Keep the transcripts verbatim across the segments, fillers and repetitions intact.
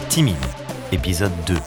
Timide, épisode deux.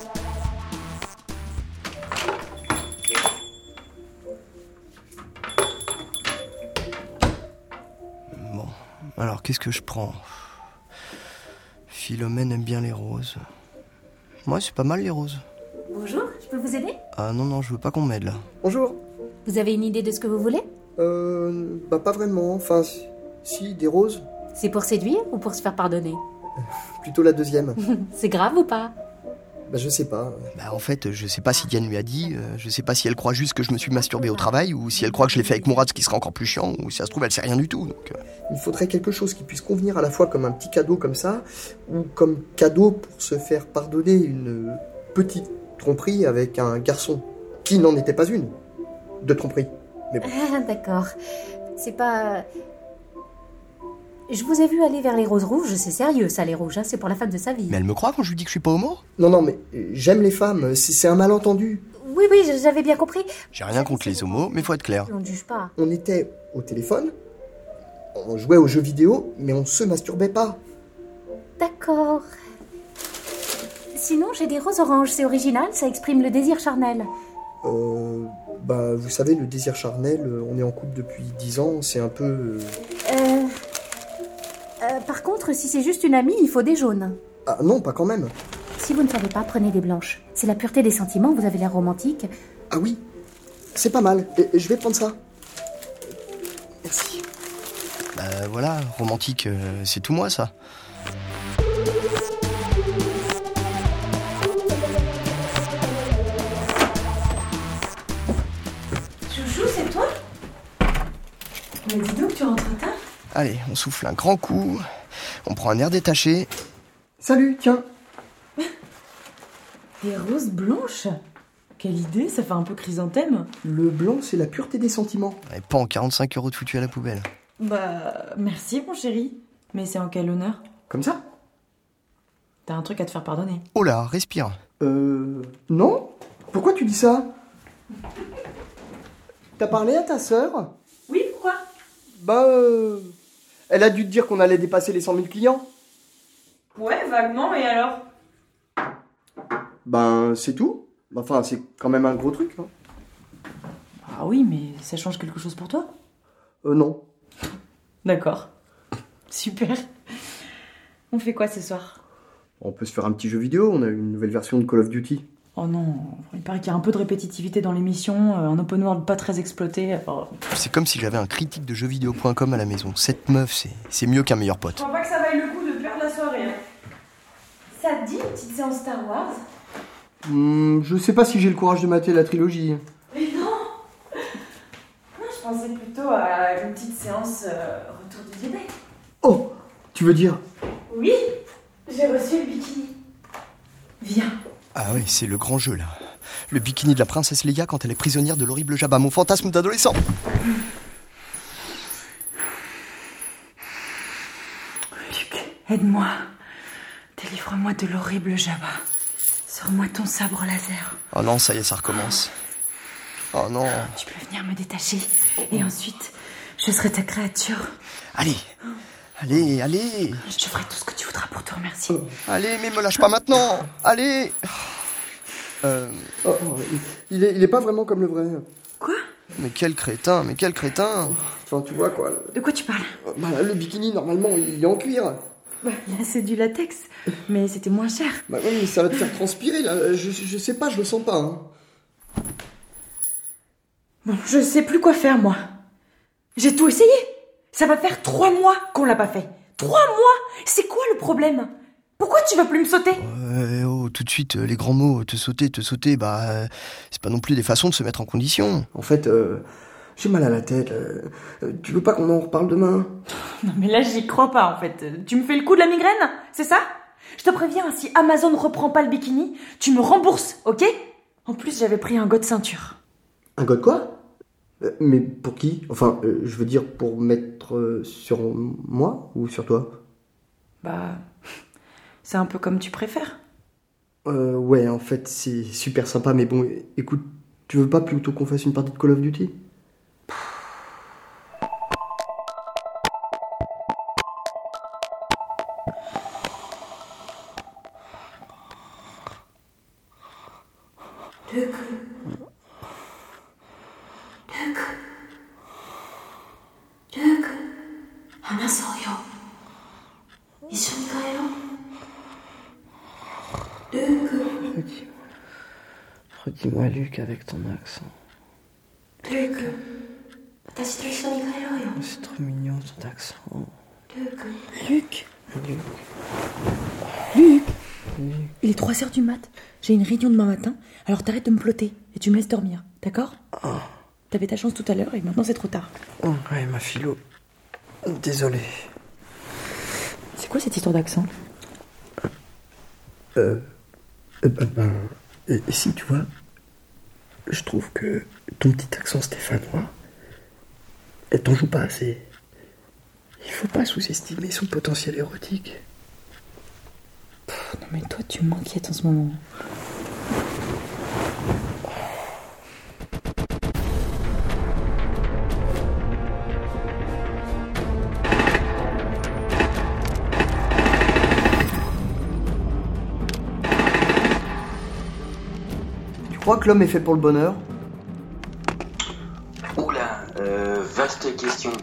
Bon, alors qu'est-ce que je prends ? Philomène aime bien les roses. Moi, c'est pas mal les roses. Bonjour, je peux vous aider ? Ah non, non, je veux pas qu'on m'aide là. Bonjour. Vous avez une idée de ce que vous voulez ? Euh... Bah pas vraiment, enfin... Si, des roses. C'est pour séduire ou pour se faire pardonner ? Plutôt la deuxième. C'est grave ou pas ? Bah je sais pas. Bah en fait, je sais pas si Diane lui a dit, euh, je sais pas si elle croit juste que je me suis masturbé au travail, ou si elle croit que je l'ai fait avec Mourad, ce qui serait encore plus chiant, ou si ça se trouve elle sait rien du tout, donc... Euh... Il faudrait quelque chose qui puisse convenir à la fois comme un petit cadeau comme ça, ou comme cadeau pour se faire pardonner une petite tromperie avec un garçon, qui n'en était pas une, de tromperie. Mais bon. Ah, d'accord. C'est pas... Je vous ai vu aller vers les roses rouges, c'est sérieux ça, les rouges, hein, c'est pour la femme de sa vie. Mais elle me croit quand je lui dis que je suis pas homo ? Non, non, mais j'aime les femmes, c'est, c'est un malentendu. Oui, oui, j'avais bien compris. J'ai rien contre les homos, mais faut être clair. On ne juge pas. On était au téléphone, on jouait aux jeux vidéo, mais on se masturbait pas. D'accord. Sinon, j'ai des roses oranges, c'est original, ça exprime le désir charnel. Euh... Bah, vous savez, le désir charnel, on est en couple depuis dix ans, c'est un peu... Euh... Euh... Euh, par contre, si c'est juste une amie, il faut des jaunes. Ah non, pas quand même. Si vous ne savez pas, prenez des blanches. C'est la pureté des sentiments, vous avez l'air romantique. Ah oui, c'est pas mal. Et, et je vais prendre ça. Merci. Bah voilà, romantique, euh, c'est tout moi ça. Chouchou, c'est toi ? Mais dis donc, tu rentres tard ? Allez, on souffle un grand coup, on prend un air détaché. Salut, tiens. Des roses blanches ? Quelle idée, ça fait un peu chrysanthème. Le blanc, c'est la pureté des sentiments. Et pas en quarante-cinq euros de foutu à la poubelle. Bah, merci mon chéri. Mais c'est en quel honneur ? Comme ça ? T'as un truc à te faire pardonner. Oh là, respire. Euh... Non ? Pourquoi tu dis ça ? T'as parlé à ta sœur ? Oui, pourquoi ? Bah, euh... Elle a dû te dire qu'on allait dépasser les cent mille clients. Ouais, vaguement, et alors ? Ben, c'est tout. Enfin, c'est quand même un gros truc, hein. Ah oui, mais ça change quelque chose pour toi ? Euh, non. D'accord. Super. On fait quoi ce soir ? On peut se faire un petit jeu vidéo, on a une nouvelle version de Call of Duty. Oh non, il paraît qu'il y a un peu de répétitivité dans l'émission, un open world pas très exploité. Oh. C'est comme si j'avais un critique de jeux vidéo point com à la maison. Cette meuf, c'est, c'est mieux qu'un meilleur pote. Je crois pas que ça vaille le coup de perdre la soirée. Hein. Ça te dit une petite séance Star Wars ? Hmm, je sais pas si j'ai le courage de mater la trilogie. Mais non. Moi, je pensais plutôt à une petite séance euh, retour du Jedi. Oh, tu veux dire ? Oui, j'ai reçu le bikini. Viens. Ah oui, c'est le grand jeu là. Le bikini de la princesse Leia quand elle est prisonnière de l'horrible Jabba, mon fantasme d'adolescent. Luke, aide-moi. Délivre-moi de l'horrible Jabba. Sors-moi ton sabre laser. Oh non, ça y est, ça recommence. Oh non. Tu peux venir me détacher. Et ensuite, je serai ta créature. Allez, allez, allez. Je ferai tout ce que tu voudras pour te remercier. Allez, mais me lâche pas maintenant. Allez. Euh... Oh, il, est, il est pas vraiment comme le vrai. Quoi ? Mais quel crétin, mais quel crétin. Enfin, tu vois quoi. De quoi tu parles ? Bah, le bikini, normalement, il est en cuir. Bah, là, c'est du latex. Mais c'était moins cher. Bah oui, mais ça va te faire transpirer, là. Je, je sais pas, je le sens pas, hein. Bon, je sais plus quoi faire, moi. J'ai tout essayé. Ça va faire trois mois qu'on l'a pas fait. Trois mois ? C'est quoi le problème ? Pourquoi tu veux plus me sauter ? Euh, oh, tout de suite, euh, les grands mots, te sauter, te sauter, bah, euh, c'est pas non plus des façons de se mettre en condition. En fait, euh, j'ai mal à la tête. Euh, tu veux pas qu'on en reparle demain ? Non mais là, j'y crois pas, en fait. Tu me fais le coup de la migraine ? C'est ça ? Je te préviens, si Amazon reprend pas le bikini, tu me rembourses, ok ? En plus, j'avais pris un go de ceinture. Un god quoi ? euh, Mais pour qui ? Enfin, euh, je veux dire, pour mettre euh, sur moi ou sur toi ? Bah, c'est un peu comme tu préfères. Euh, ouais, en fait, c'est super sympa, mais bon, écoute, tu veux pas plutôt qu'on fasse une partie de Call of Duty ? ルーク。ルーク。ルーク。話そうよ。一緒に帰ろう。ルーク。 Redis-moi, redis-moi Luc avec ton accent. ルーク。私と一緒に帰ろうよ。 C'est trop mignon ton accent. ルーク。 Luc Luc. Luc Luc. Il est trois heures du mat. J'ai une réunion demain matin, alors t'arrêtes de me plotter et tu me laisses dormir, d'accord? Oh. T'avais ta chance tout à l'heure et maintenant c'est trop tard. Oh, ouais, ma philo. Désolé. C'est quoi cette histoire d'accent? Euh. euh ben, ben, et, et si, tu vois, je trouve que ton petit accent stéphanois, elle t'en joue pas assez. Il faut pas sous-estimer son potentiel érotique. Pff, non mais toi tu m'inquiètes en ce moment. Tu crois que l'homme est fait pour le bonheur? Oula, euh, vaste question.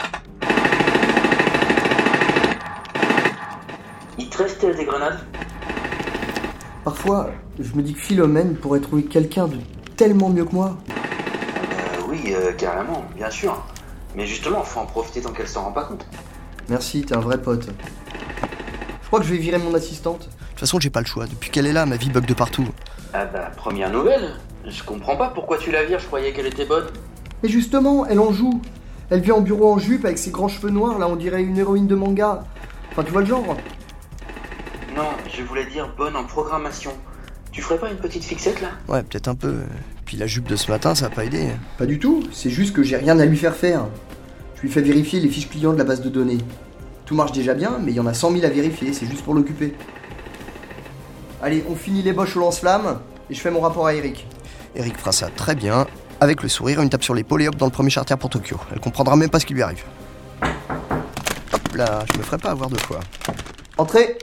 Il te reste des grenades? Parfois, je me dis que Philomène pourrait trouver quelqu'un de tellement mieux que moi. euh, Oui, euh, carrément, bien sûr. Mais justement, faut en profiter tant qu'elle s'en rend pas compte. Merci, t'es un vrai pote. Je crois que je vais virer mon assistante. De toute façon, j'ai pas le choix. Depuis qu'elle est là, ma vie bug de partout. Ah bah, première nouvelle. Je comprends pas pourquoi tu la vires, je croyais qu'elle était bonne. Mais justement, elle en joue. Elle vient en bureau en jupe avec ses grands cheveux noirs, là on dirait une héroïne de manga. Enfin, tu vois le genre. Non, je voulais dire bonne en programmation. Tu ferais pas une petite fixette là? Ouais, peut-être un peu. Puis la jupe de ce matin, ça a pas aidé. Pas du tout, c'est juste que j'ai rien à lui faire faire. Je lui fais vérifier les fiches clients de la base de données. Tout marche déjà bien, mais il y en a cent mille à vérifier, c'est juste pour l'occuper. Allez, on finit les boches au lance-flammes, et je fais mon rapport à Eric. Eric fera ça très bien. Avec le sourire, une tape sur l'épaule et hop dans le premier charter pour Tokyo. Elle comprendra même pas ce qui lui arrive. Hop là, je me ferai pas avoir deux fois. Entrez.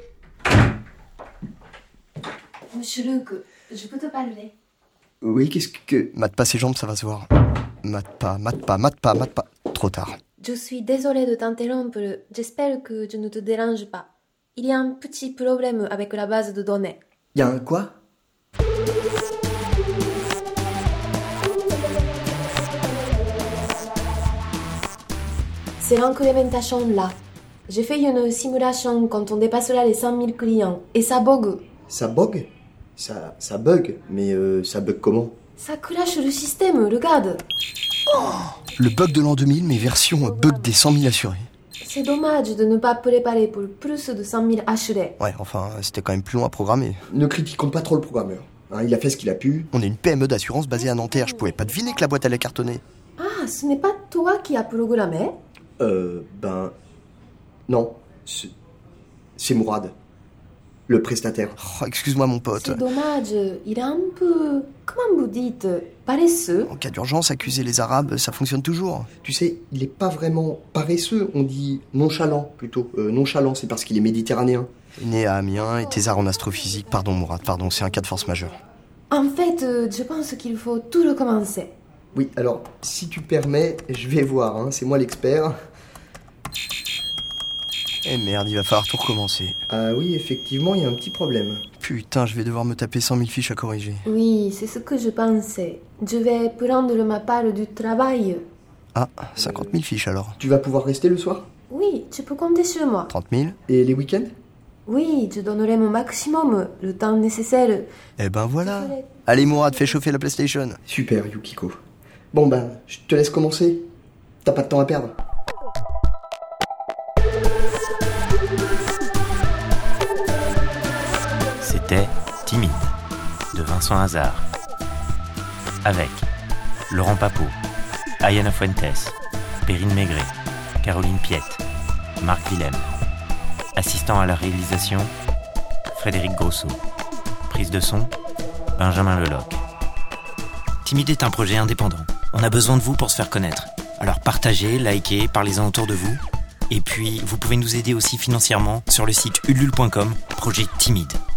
Monsieur Luc, je peux te parler? Oui, qu'est-ce que... Mate pas ses jambes, ça va se voir. Mate pas, mate pas, mate pas, mate pas. Trop tard. Je suis désolée de t'interrompre. J'espère que je ne te dérange pas. Il y a un petit problème avec la base de données. Y a un quoi? C'est l'incrémentation là. J'ai fait une simulation quand on dépassera les cent mille clients et ça bug. Ça bug? Ça, ça bug? Mais euh, ça bug comment? Ça crache le système, regarde. Le bug de l'an deux mille, mais version bug des cent mille assurés. C'est dommage de ne pas préparer pour plus de cent mille assurés. Ouais, enfin, c'était quand même plus long à programmer. Ne critiquons pas trop le programmeur. Hein, il a fait ce qu'il a pu. On est une P M E d'assurance basée à Nanterre. Je pouvais pas deviner que la boîte allait cartonner. Ah, ce n'est pas toi qui as programmé? Euh, ben... Non, c'est... c'est Mourad. Le prestataire. Oh, excuse-moi mon pote. C'est dommage, il est un peu... Comment vous dites? Paresseux. En cas d'urgence, accuser les Arabes, ça fonctionne toujours. Tu sais, il est pas vraiment paresseux, on dit nonchalant plutôt. Euh, nonchalant, c'est parce qu'il est méditerranéen. Né à Amiens et thésard en astrophysique. Pardon Mourad, pardon, c'est un cas de force majeure. En fait, euh, je pense qu'il faut tout recommencer. Oui, alors, si tu permets, je vais voir, hein, c'est moi l'expert. Eh merde, il va falloir tout recommencer. Ah oui, effectivement, il y a un petit problème. Putain, je vais devoir me taper cent mille fiches à corriger. Oui, c'est ce que je pensais. Je vais prendre ma part du travail. Ah, cinquante mille fiches alors. Tu vas pouvoir rester le soir? Oui, tu peux compter sur moi. trente mille? Et les week-ends? Oui, je donnerai mon maximum, le temps nécessaire. Eh ben voilà. Allez Mourad, fais chauffer la PlayStation. Super, Yukiko. Bon ben, je te laisse commencer. T'as pas de temps à perdre. C'était Timide, de Vincent Hazard. Avec Laurent Papot, Ayana Fuentes, Perrine Maigret, Caroline Piette, Marc Willem. Assistant à la réalisation, Frédéric Grosso. Prise de son, Benjamin Leloc. Timide est un projet indépendant. On a besoin de vous pour se faire connaître. Alors partagez, likez, parlez-en autour de vous. Et puis, vous pouvez nous aider aussi financièrement sur le site ulule point com, projet Timide.